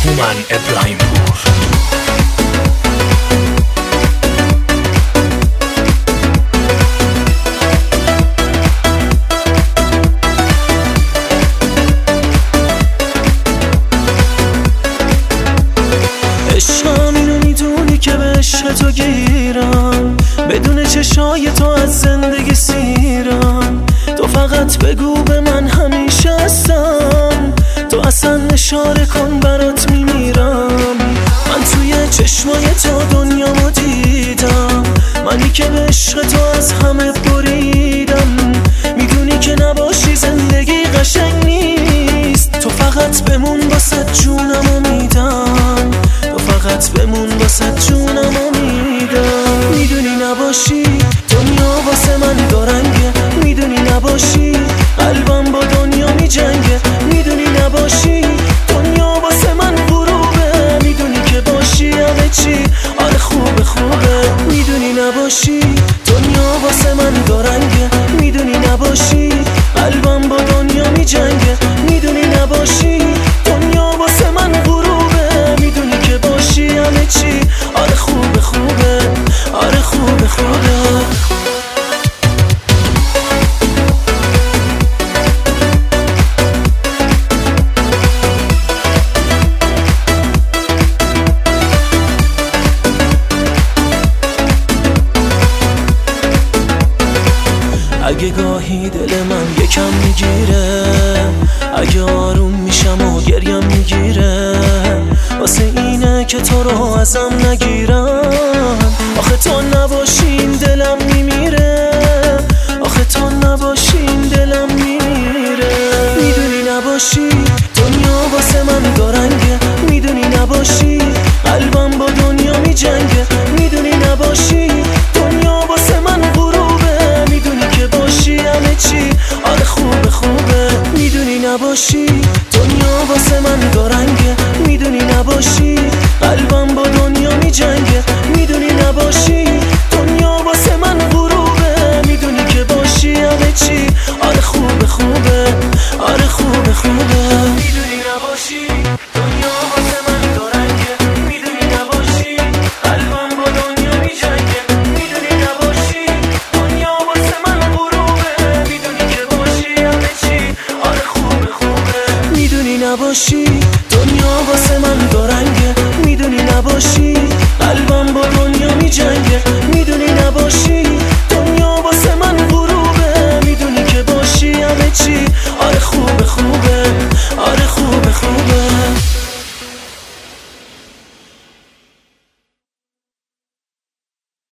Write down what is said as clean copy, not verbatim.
هومن ابراهیم پور. عشقم اینو میدونی که به عشق تو گیرم، بدون چشای تو از زندگی سیرم. تو فقط بگو به من همیشه هستم، تو اصلا اشاره کن برات میمیرم. من توی چشمای تو دنیامو دیدم، منی که به عشق تو از همه بریدم. میدونی که نباشی زندگی قشنگ نیست، تو فقط بمون واسه جونمو میدم، تو فقط بمون واسه جونمو میدم. میدونی نباشی دنیا واسه من دارنگه، میدونی نباشی قلبم با دنیا میجنگه. میدونی نباشی دنیا واسه من غروبه، میدونی که باشی همه چی آره خوبه خوبه. میدونی نباشی دنیا واسه من دارنگه، میدونی نباشی قلبم با دنیا میجنگه. میدونی نباشی دنیا واسه من غروبه، میدونی که باشی همه چی آره خوبه خوبه آره خوبه خوبه. اگه گاهی دل من یکم میگیره، اگه آروم میشم و گریم میگیره، واسه اینه که تو رو ازم نگیرم. آخه تو نباشی این دلم میمیره، آخه تو نباشی این دلم میمیره. میدونی نباشی دنیا واسه من دارنگه، میدونی نباشی قلبم با دنیا میجنگه. میدونی نباشی دنیا واسه من غروبه، میدونی که باشی همه چی آره خوبه خوبه. میدونی نباشی دنیا واسه من دارنگه، میدونی نباشی قلبم با دنیا میجنگه. میدونی نباشی دنیا واسه من غروبه، میدونی که باشی همه چی آره خوبه خوبه آره خوبه خوبه. میدونی نباشی دنیا واسه من دارنگه، میدونی نباشی قلبم با دنیا میجنگه. میدونی نباشی دنیا واسه من غروبه، میدونی که باشی همه چی آره خوبه خوبه. میدونی نباشی دنیا واسه من دارنگه، میدونی نباشی قلبم با دنیا میجنگه.